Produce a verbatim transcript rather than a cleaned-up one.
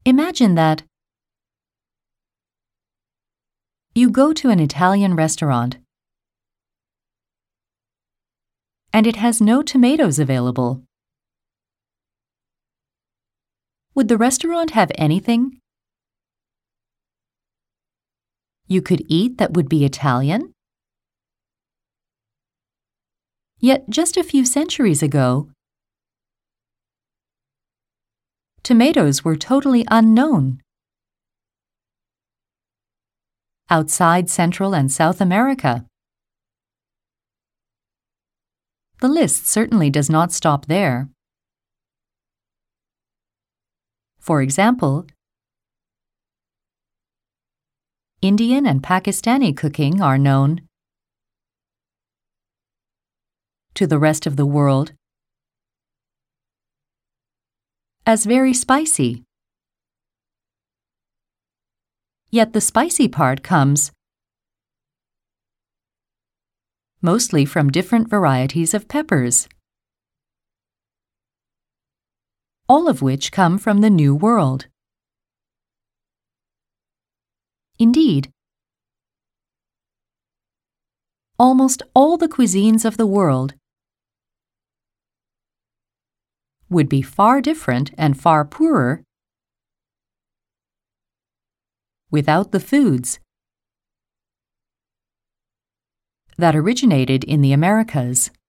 Imagine that you go to an Italian restaurant and it has no tomatoes available. Would the restaurant have anything you could eat that would be Italian? Yet just a few centuries ago, tomatoes were totally unknown. Outside Central and South America. The list certainly does not stop there. For example, Indian and Pakistani cooking are known to the rest of the world as very spicy. Yet the spicy part comes mostly from different varieties of peppers, all of which come from the New World. Indeed, almost all the cuisines of the world would be far different and far poorer without the foods that originated in the Americas.